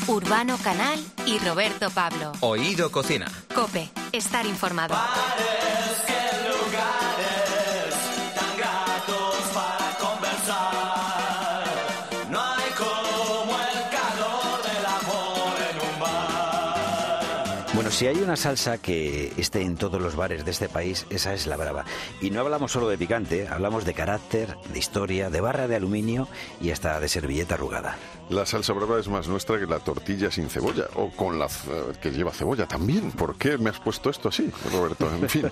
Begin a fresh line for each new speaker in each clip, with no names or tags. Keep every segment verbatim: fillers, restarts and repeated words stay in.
Urbano Canal y Roberto Pablo.
Oído Cocina.
COPE. Estar informado.
Bueno, si hay una salsa que esté en todos los bares de este país, esa es la brava. Y no hablamos solo de picante, hablamos de carácter, de historia, de barra de aluminio y hasta de servilleta arrugada.
La salsa brava es más nuestra que la tortilla sin cebolla, o con la que lleva cebolla también. ¿Por qué me has puesto esto así, Roberto? En fin,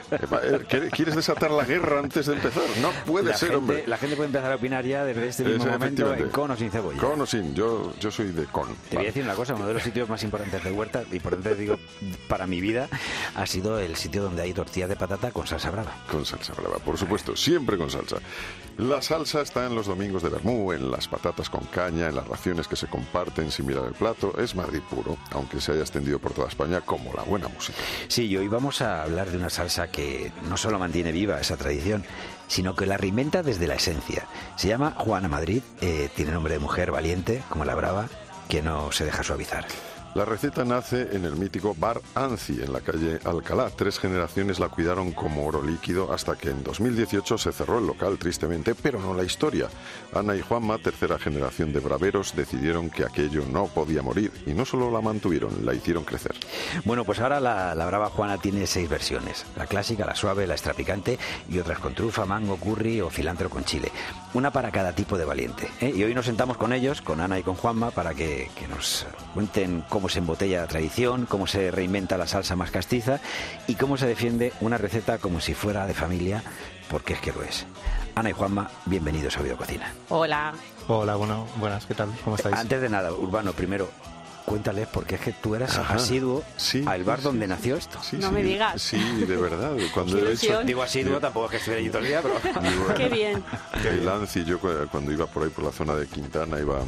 ¿quieres desatar la guerra antes de empezar? No puede
la
ser,
gente,
hombre.
La gente puede empezar a opinar ya desde este mismo
es,
momento en con o sin cebolla.
Con o sin, yo, yo soy de con.
Te
vale.
voy a decir una cosa, uno de los sitios más importantes de Huerta, y por dentro digo, para mi vida, ha sido el sitio donde hay tortilla de patata con salsa brava.
Con salsa brava, por supuesto, siempre con salsa. La salsa está en los domingos de vermú, en las patatas con caña, en las raciones que se comparten sin mirar el plato. Es Madrid puro, aunque se haya extendido por toda España como la buena música.
Sí, y hoy vamos a hablar de una salsa que no solo mantiene viva esa tradición, sino que la reinventa desde la esencia. Se llama Juana Madrid, eh, tiene nombre de mujer valiente, como la brava, que no se deja suavizar.
La receta nace en el mítico Bar Anzi, en la calle Alcalá. Tres generaciones la cuidaron como oro líquido hasta que en dos mil dieciocho se cerró el local, tristemente, pero no la historia. Ana y Juanma, tercera generación de braveros, decidieron que aquello no podía morir y no solo la mantuvieron, la hicieron crecer.
Bueno, pues ahora la, la brava Juana tiene seis versiones. La clásica, la suave, la extrapicante y otras con trufa, mango, curry o cilantro con chile. Una para cada tipo de valiente, ¿eh? Y hoy nos sentamos con ellos, con Ana y con Juanma, para que, que nos cuenten cómo cómo se embotella la tradición, cómo se reinventa la salsa más castiza y cómo se defiende una receta como si fuera de familia, porque es que lo es. Ana y Juanma, bienvenidos a Oído Cocina.
Hola.
Hola, bueno, buenas, ¿qué tal? ¿Cómo estáis?
Antes de nada, Urbano, primero, cuéntales, porque es que tú eras
Ajá.
asiduo
sí,
al bar
sí,
donde
sí,
nació esto.
Sí,
no
sí,
me digas.
Sí, de verdad. Cuando he hecho,
Digo asiduo, sí. Tampoco es que estuviera allí todo el día, pero...
Qué bien.
el Anzi, yo cuando iba por ahí por la zona de Quintana iba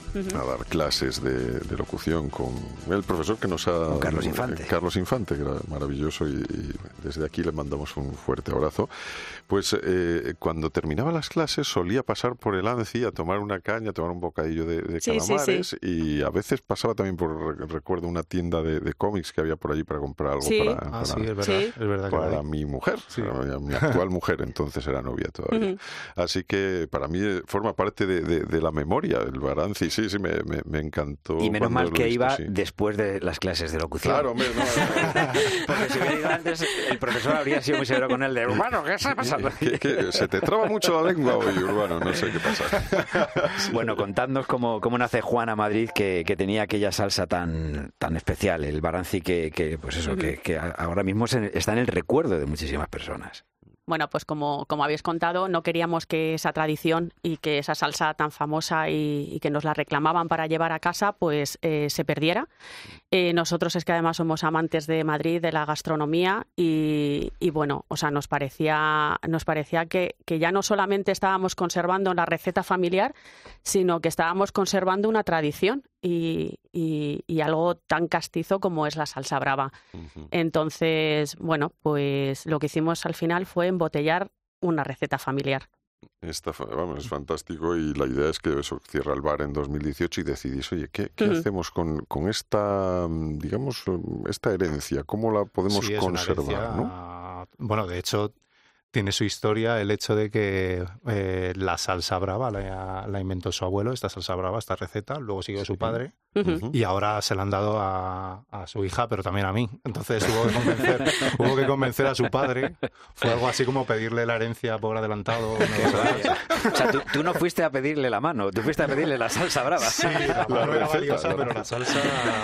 a dar clases de, de locución con el profesor que nos ha...
Con Carlos Infante.
Carlos Infante, que era maravilloso, y, y desde aquí le mandamos un fuerte abrazo. Pues eh, cuando terminaba las clases solía pasar por el Anzi a tomar una caña, a tomar un bocadillo de, de
Sí,
calamares,
sí, sí.
y a veces pasaba también por, recuerdo, una tienda de, de cómics que había por allí para comprar algo
Sí.
para,
Ah,
para,
sí, es verdad,
Sí.
es verdad que
para
lo hay.
mi mujer,
Sí.
para mi, mi actual mujer, entonces era novia todavía.
Ujú.
Así que para mí eh, forma parte de, de, de la memoria, el Baranzi, sí, sí, me, me, me encantó.
Y menos
cuando
mal
lo
que
he visto,
iba
sí.
después de las clases de locución.
Claro, hombre, no, no,
Porque si hubiera ido antes, el profesor habría sido muy severo con él de Urbano, ¿qué está pasando?
que, que se te traba mucho la lengua hoy, Urbano, no sé qué pasa.
Bueno, contadnos cómo, cómo nace Juana Madrid, que, que tenía aquella salsa tan, tan especial, el Baranzi, que, que pues eso,
Ujú.
que, que ahora mismo se- está en el recuerdo de muchísimas personas.
Bueno, pues como, como habéis contado, no queríamos que esa tradición y que esa salsa tan famosa y, y que nos la reclamaban para llevar a casa, pues eh, se perdiera. Eh, nosotros es que además somos amantes de Madrid, de la gastronomía y, y bueno, o sea, nos parecía, nos parecía que, que ya no solamente estábamos conservando la receta familiar, sino que estábamos conservando una tradición y, y, y algo tan castizo como es la salsa brava.
Ujú.
Entonces, bueno, pues lo que hicimos al final fue embotellar una receta familiar.
Esta, fa- vamos, es fantástico, y la idea es que eso cierra el bar en dos mil dieciocho y decidís, oye, ¿qué, qué
Ujú.
hacemos con, con esta, mm, digamos, mm, esta herencia? ¿Cómo la podemos
Sí, es una
conservar?
herencia,
¿no?
Bueno, de hecho, tiene su historia el hecho de que eh, la salsa brava la, la inventó su abuelo, esta salsa brava, esta receta, luego siguió su padre,
Ujú.
Ujú.
y ahora se la han dado a, a su hija, pero también a mí. Entonces hubo que convencer, hubo que convencer a su padre. Fue algo así como pedirle la herencia por adelantado. ¿no?
O sea, tú, tú no fuiste a pedirle la mano, tú fuiste a pedirle la salsa brava.
Sí, la mano era valiosa, pero la salsa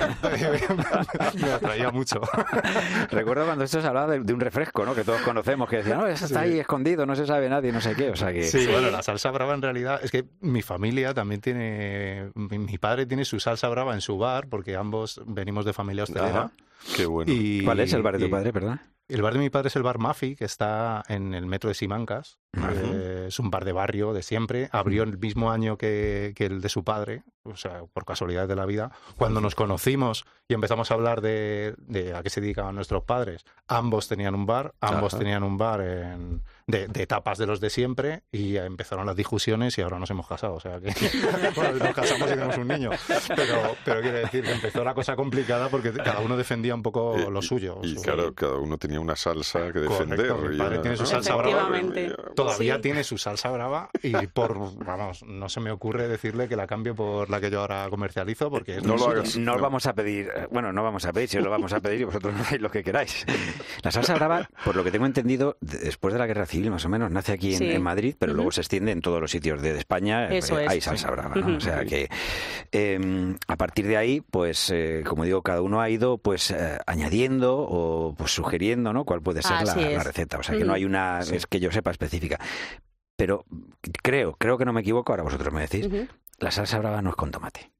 me atraía mucho.
Recuerdo cuando esto se hablaba de, de un refresco, ¿no? Que todos conocemos, que decían, no, eso está
Sí.
ahí escondido, no se sabe nadie, no sé qué. O sea que...
Sí, bueno, la salsa brava en realidad es que mi familia también tiene, mi, mi padre tiene su salsa brava en su bar, porque ambos venimos de familia hostelera.
Ajá, qué bueno.
Y-
¿Cuál es el bar de tu
y-
padre, perdón?
El bar de mi padre es el bar Mafi, que está en el metro de Simancas. Eh, es un bar de barrio de siempre. Abrió el mismo año que, que el de su padre, o sea, por casualidad de la vida. Cuando nos conocimos y empezamos a hablar de, de a qué se dedicaban nuestros padres, ambos tenían un bar, ambos
Ajá.
tenían un bar en de, de etapas de los de siempre, y empezaron las discusiones y ahora nos hemos casado. O sea que bueno, nos casamos y tenemos un niño. Pero, pero quiero decir que empezó la cosa complicada porque cada uno defendía un poco
Eh,
lo suyo.
Y, y
su-
claro, cada uno tenía una salsa que defender.
Correcto, mi
y
padre
ya-
tiene su salsa brava.
Efectivamente.
Todavía
Sí.
tiene su salsa brava y por, vamos, no se me ocurre decirle que la cambie por la que yo ahora comercializo porque es
No
muy
lo
suya.
hagas.
No os
No.
vamos a pedir, eh, bueno, no vamos a pedir, si os lo vamos a pedir y vosotros no hacéis lo que queráis. La salsa brava, por lo que tengo entendido, de- después de la Guerra Civil más o menos, nace aquí en,
Sí.
en Madrid, pero
Ujú.
luego se extiende en todos los sitios de, de España. eh,
Eso es.
hay salsa brava, ¿no?
Ujú.
O sea que eh, a partir de ahí, pues, eh, como digo, cada uno ha ido pues eh, añadiendo o pues sugiriendo, ¿no? Cuál puede ser la,
Así es.
la receta. O sea que
Ujú.
no hay una,
Sí.
es que yo sepa, específica. Pero creo, creo que no me equivoco, ahora vosotros me decís,
Ujú.
la salsa brava no es con tomate.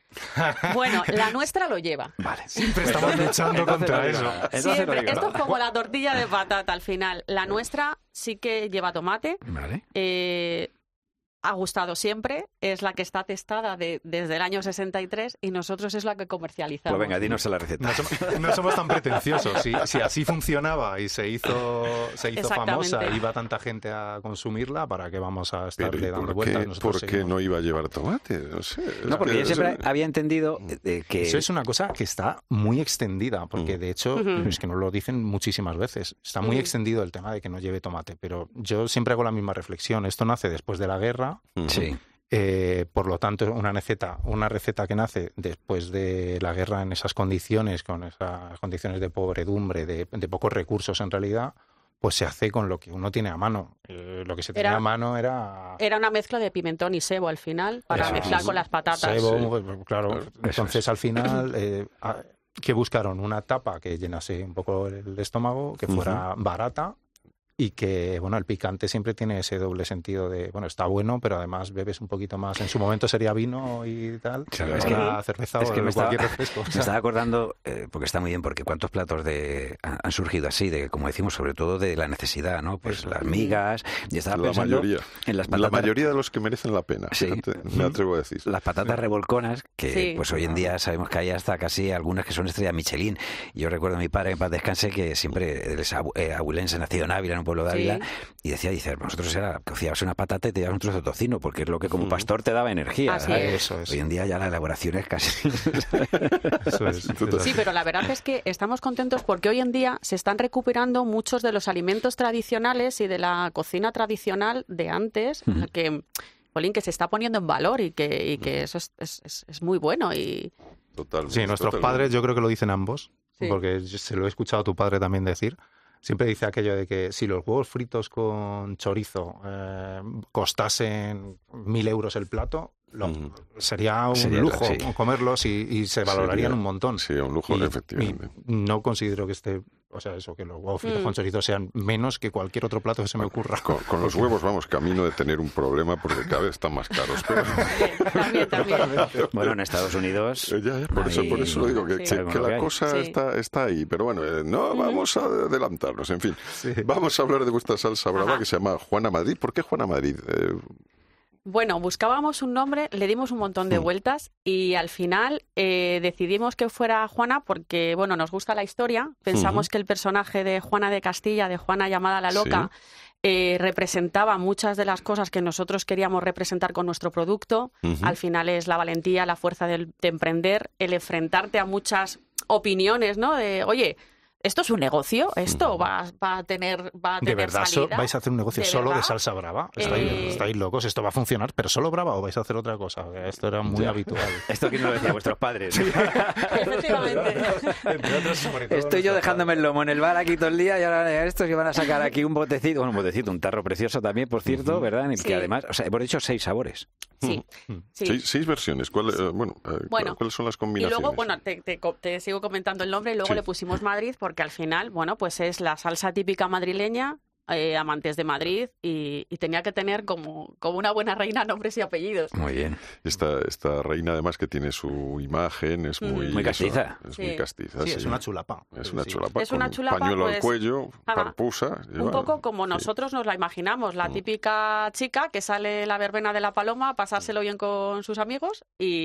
Bueno, la nuestra lo lleva.
Vale.
Siempre estamos luchando
Entonces
contra
no digo
eso.
nada. Entonces no
Siempre.
digo
Esto es
nada.
como la tortilla de patata al final. La nuestra sí que lleva tomate.
Vale.
Eh, ha gustado siempre. Es la que está testada de- desde el año sesenta y tres y nosotros es la que comercializamos.
Pues venga, dinos la receta.
No somos, no somos tan pretenciosos. Si, si así funcionaba y se hizo, se hizo
Exactamente.
famosa, iba tanta gente a consumirla, ¿para qué vamos a estarle
Pero ¿y
dando
por
vueltas?
qué,
Nosotros
por qué
seguimos.
no iba a llevar tomate? No sé.
No,
es
porque
que
yo siempre
es-
había entendido eh, que...
Eso es una cosa que está muy extendida, porque
Mm.
de hecho,
Ujú.
es que nos lo dicen muchísimas veces, está muy
Ujú.
extendido el tema de que no lleve tomate, pero yo siempre hago la misma reflexión. Esto nace después de la guerra,
Ujú.
Sí.
eh, por lo tanto, una receta, una receta que nace después de la guerra en esas condiciones, con esas condiciones de pobredumbre, de, de pocos recursos en realidad, pues se hace con lo que uno tiene a mano. Eh, lo que se tenía
Era-
a mano era...
Era una mezcla de pimentón y sebo al final para
Eso
mezclar
es.
con las patatas.
Sebo,
Sí.
pues, claro.
Claro,
eso
Entonces,
es.
al final, eh, a- que buscaron una tapa que llenase un poco el estómago, que fuera barata y que, bueno, el picante siempre tiene ese doble sentido de, bueno, está bueno, pero además bebes un poquito más. En su momento sería vino y tal,
Claro,
y
es que-
ahora cerveza
es que
o
me estaba-
cualquier refresco.
Me estaba acordando, eh, porque está muy bien, porque cuántos platos de han han surgido así, de como decimos, sobre todo de la necesidad, ¿no? Pues
Eso.
las migas, y estaba
La
pensando
mayoría.
en las
La
patatas,
mayoría de los que merecen la pena,
Sí.
fíjate, me atrevo a decir.
las patatas revolconas, que
Sí.
pues hoy en día sabemos que hay hasta casi algunas que son estrella Michelin. Yo recuerdo a mi padre, en paz descanse, que siempre él es abu- eh, abulense, nacido en Ávila, en un pueblo de
Sí.
Ávila, y decía, dice, nosotros era, cocíamos una patata y te llevabas un trozo de tocino, porque es lo que como
Mm.
pastor te daba energía.
Así
¿sabes?
es.
Eso es.
Hoy en día ya la elaboración es casi...
Eso es.
Total.
Sí, pero la verdad es que estamos contentos porque hoy en día se están recuperando muchos de los alimentos tradicionales y de la cocina tradicional de antes,
Ujú.
que, Polín, que se está poniendo en valor y que, y que eso es, es- es- es muy bueno. Y
Totalmente,
Sí, nuestros
totalmente.
padres yo creo que lo dicen ambos,
Sí.
porque yo se lo he escuchado a tu padre también decir. Siempre dice aquello de que si los huevos fritos con chorizo eh, costasen mil euros el plato, lo-
Mm.
sería un
Sería,
lujo
sí.
comerlos y, y se valorarían
Sería-
un montón.
Sí, un lujo,
Y-
efectivamente.
y no considero que esté, o sea, eso, que los huevos fritos
Mm.
con chorizo sean menos que cualquier otro plato que se me ocurra.
Con, con los huevos vamos camino de tener un problema porque cada vez están más caros. Pero,
también, también.
Bueno, en Estados Unidos...
Eh, ya, ya, por, eso,
Ahí-
por eso digo que,
Sí.
que-
Sabemos
que
lo que
la
hay.
cosa
Sí.
está, está ahí. Pero bueno, eh, no vamos a adelantarnos. En fin,
Sí.
vamos a hablar de vuestra salsa brava
Ajá.
que se llama Juana Madrid. ¿Por qué Juana Madrid? Eh,
Bueno, buscábamos un nombre, le dimos un montón de
Mm.
vueltas y al final eh, decidimos que fuera Juana porque, bueno, nos gusta la historia. Pensamos
Ujú.
que el personaje de Juana de Castilla, de Juana llamada la Loca, eh, representaba muchas de las cosas que nosotros queríamos representar con nuestro producto.
Ujú.
Al final es la valentía, la fuerza del- de emprender, el enfrentarte a muchas opiniones, ¿no? De, oye, ¿esto es un negocio? ¿Esto va, va a tener, va a
¿De
tener
verdad so-
salida?
vais a hacer un negocio
¿De
solo de
verdad?
salsa brava? ¿Estáis,
Eh,
estáis locos? ¿Esto va a funcionar, pero solo brava o vais a hacer otra cosa? Esto era muy
Ya.
habitual.
Esto quién lo decía, vuestros padres.
Efectivamente.
Entre otros, sobre todo
Estoy yo
nuestros
dejándome el
padres.
lomo en el bar aquí todo el día y ahora estos que van a sacar aquí un botecito, bueno, un botecito, un tarro precioso también, por cierto,
Ujú.
¿verdad? En el
Sí.
que además, o sea, hemos dicho seis sabores.
Sí,
Mm.
sí.
Seis, seis versiones. ¿Cuál, eh, bueno, eh,
Bueno,
¿cuáles son las
Y
combinaciones?
luego, bueno, te, te co- te sigo comentando el nombre y luego
Sí.
le pusimos Madrid porque al final, bueno, pues es la salsa típica madrileña, eh, amantes de Madrid y, y tenía que tener como, como una buena reina nombres y apellidos.
Muy bien.
Esta, esta reina, además, que tiene su imagen, es muy...
Mm.
Muy
eso,
castiza.
es
Sí.
muy castiza.
Sí, es una chulapa.
Es una
Sí.
chulapa.
Es una
con
chulapa,
pañuelo al
pues,
cuello,
ajá.
parpusa.
Un
lleva-
poco como
sí.
nosotros nos la imaginamos, la
Mm.
típica chica que sale la verbena de la paloma a pasárselo bien con sus amigos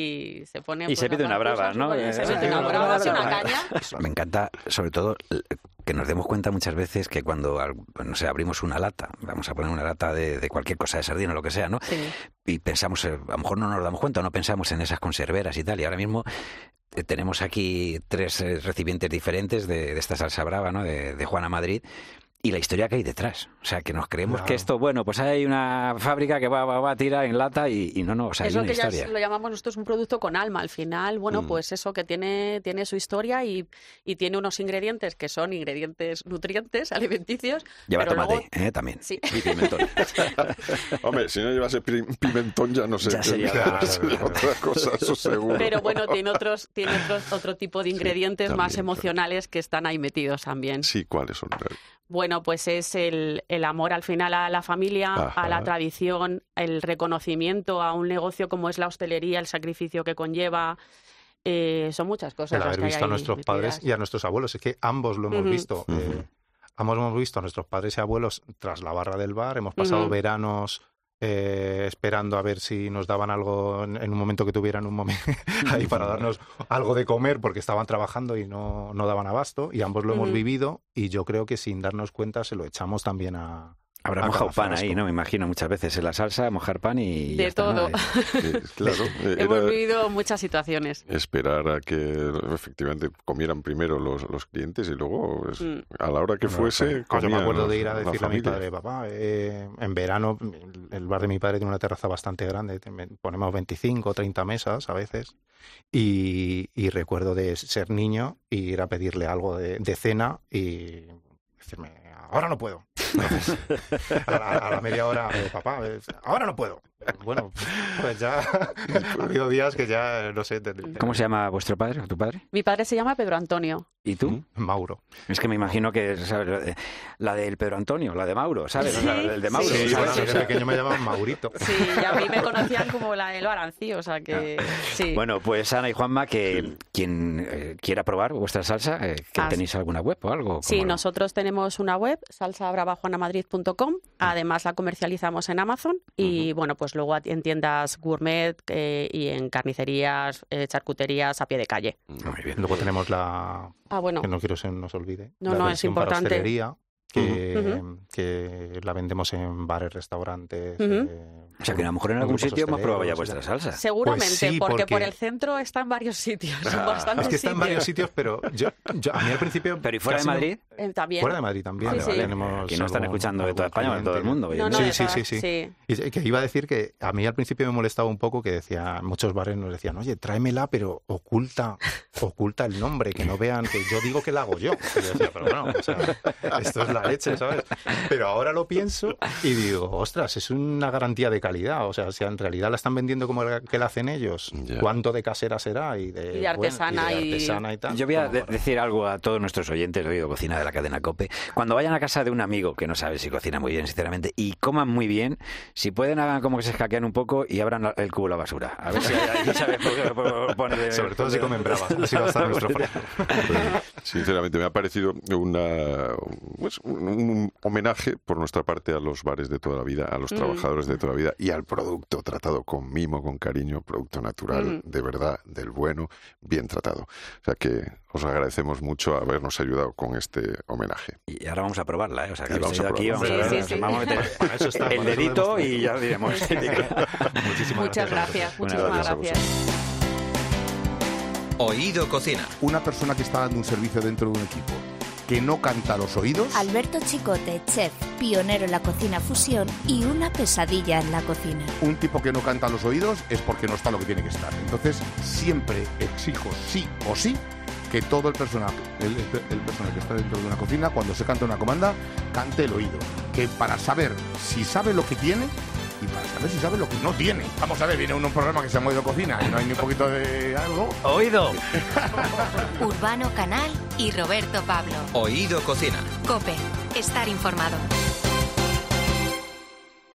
y se pone...
Y
pues,
se pide
la
una
parpusa,
brava,
su-
¿no?
Se
Eh,
mete una
una
brava, así una
brava.
caña.
Me encanta, sobre todo, l- que nos demos cuenta muchas veces que cuando, no sé, abrimos una lata, vamos a poner una lata de, de cualquier cosa, de sardina o lo que sea, ¿no?
Sí.
Y pensamos, eh, a lo mejor no nos damos cuenta, no pensamos en esas conserveras y tal, y ahora mismo eh, tenemos aquí tres eh, recipientes diferentes de, de esta salsa brava, ¿no? De, de Juana Madrid. Y la historia que hay detrás. O sea, que nos creemos claro. que esto, bueno, pues hay una fábrica que va, va, va a tirar en lata y, y no, no, o sea,
eso
hay una
que ya
historia.
Es, lo llamamos nosotros un producto con alma. Al final, bueno, mm. pues eso que tiene, tiene su historia y, y tiene unos ingredientes que son ingredientes nutrientes, alimenticios.
Lleva
pero
tomate,
luego...
¿eh? También.
Sí.
Y pimentón.
Hombre, si no llevase pimentón ya no sé.
Ya sería
otra cosa, eso seguro.
Pero bueno, tiene otros, tiene otros, otro tipo de ingredientes
sí,
más
también,
emocionales claro. que están ahí metidos también.
Sí, ¿cuáles son?
Bueno, pues es el, el amor al final a la familia,
Ajá.
a la tradición, el reconocimiento a un negocio como es la hostelería, el sacrificio que conlleva. Eh, son muchas cosas.
El
las
haber
que hay
visto a nuestros
metidas.
padres y a nuestros abuelos. Es que ambos lo hemos
Uh-huh.
visto.
Uh-huh.
Eh, ambos hemos visto a nuestros padres y abuelos tras la barra del bar. Hemos pasado
Uh-huh.
veranos eh, esperando a ver si nos daban algo en, en un momento que tuvieran un momento ahí para darnos algo de comer porque estaban trabajando y no, no daban abasto. Y ambos lo
Uh-huh.
hemos vivido y yo creo que sin darnos cuenta se lo echamos también a...
Habrá
a
mojado
cada
pan
frasco.
ahí, ¿no? Me imagino muchas veces en la salsa, mojar pan y...
De
ya está,
todo.
¿no?
Eh, claro. eh,
Hemos
era
vivido muchas situaciones.
esperar a que efectivamente comieran primero los, los clientes y luego, pues,
Mm.
a la hora que
No,
fuese,
claro. Yo me
comían
acuerdo
los-
de ir a
la
decirle a mi
familia.
padre, papá, eh, en verano el- el bar de mi padre tiene una terraza bastante grande, te- ponemos veinticinco o treinta mesas a veces, y, y recuerdo de ser niño y ir a pedirle algo de, de cena y decirme, ahora no puedo. Entonces, a, la, a la media hora, eh, papá, eh, ahora no puedo. Bueno, pues ya ha habido días que ya, no sé... te- te-
¿Cómo se llama vuestro padre o tu padre?
Mi padre se llama Pedro Antonio.
¿Y tú?
Mauro.
Es que me imagino que, ¿sabes? La del Pedro Antonio, la de Mauro, ¿sabes? O sea,
Sí,
el de Mauro.
sí,
Sí,
sí,
bueno,
sí,
desde
sí.
pequeño me llamaban Maurito.
Sí, y a mí me conocían como la del Barancillo, o sea que sí.
Bueno, pues Ana y Juanma, que quien eh, quiera probar vuestra salsa, eh, que
Ah,
tenéis alguna web o algo.
Sí,
¿Cómo?
nosotros tenemos una web, salsa brava juana madrid punto com. Además la comercializamos en Amazon y bueno, pues luego en tiendas gourmet eh, y en carnicerías, eh, charcuterías a pie de calle.
Muy bien.
Luego tenemos la,
Ah, bueno.
que no quiero que se nos olvide,
No,
la
no, es
versión para
importante.
hostelería, que,
Ujú.
que la vendemos en bares, restaurantes.
Ujú.
eh,
O sea, que a lo mejor en
con
algún
grupos
sitio hemos probado ya
hosteleros y
vuestra
tal.
salsa.
Seguramente,
Pues sí,
porque,
porque-
por el centro está en varios sitios, en
Ah,
bastantes
Es que está en
sitios.
varios sitios, pero yo, yo- a mí al principio...
Pero ¿y fuera de
casi no-
Madrid?
Eh, también.
Fuera de Madrid también.
Sí,
vale,
sí.
tenemos
Aquí no están
algún-
escuchando de toda
algún
España, de todo el
cliente.
mundo.
No, no,
Sí,
de
sí,
todas-
sí, sí. Y que iba a decir que a mí al principio me molestaba un poco que decía, muchos bares nos decían, oye, tráemela, pero oculta, oculta el nombre, que no vean que yo digo que la hago yo. Y yo decía, pero bueno, o sea, esto es la leche, ¿sabes? Pero ahora lo pienso y digo, ostras, es una garantía de calidad. O sea, si en realidad la están vendiendo como la- que la hacen ellos,
Ya.
¿cuánto de casera será? Y de,
Y de artesana
bueno, y, de
y-
artesana y tal.
Yo voy a
Como
de-
para-
decir algo a todos nuestros oyentes de Oído Cocina de la cadena COPE. Cuando vayan a casa de un amigo que no sabe si cocina muy bien, sinceramente, y coman muy bien, si pueden hagan como que se escaquean un poco y abran la- el cubo de la basura. A ver si ahí sabes por qué por- por- por-
Sobre todo si comen bravas, así va a estar nuestro freno.
Sinceramente, me ha parecido una, pues, un, un homenaje por nuestra parte a los bares de toda la vida, a los
Mm.
trabajadores de toda la vida y al producto tratado con mimo, con cariño, producto natural,
Mm.
de verdad, del bueno, bien tratado. O sea que os agradecemos mucho habernos ayudado con este homenaje.
Y ahora vamos a probarla, ¿eh? O sea, que
Y
habéis
vamos a
ido aquí, vamos
probarla.
a,
Sí,
ver,
sí, sí.
vamos a meter
Para eso está,
el
para eso lo
dedito
hemos
y ya diremos.
Muchísimas
Muchas
gracias.
gracias,
Una
muchísimas
gracias a
gracias.
Oído Cocina.
Una persona que está dando un servicio dentro de un equipo que no canta a los oídos,
Alberto Chicote, chef, pionero en la cocina fusión y una pesadilla en la cocina.
un tipo que no canta a los oídos es porque no está lo que tiene que estar. Entonces, siempre exijo sí o sí que todo el personal, el, el personal que está dentro de una cocina, cuando se canta una comanda, cante el oído. Que para saber si sabe lo que tiene y para saber si sabe lo que no tiene. Vamos a ver, viene uno a un programa que se llama Oído Cocina y no hay ni un poquito de algo.
¡Oído!
Urbano Canal y Roberto Pablo.
Oído Cocina.
COPE. Estar informado.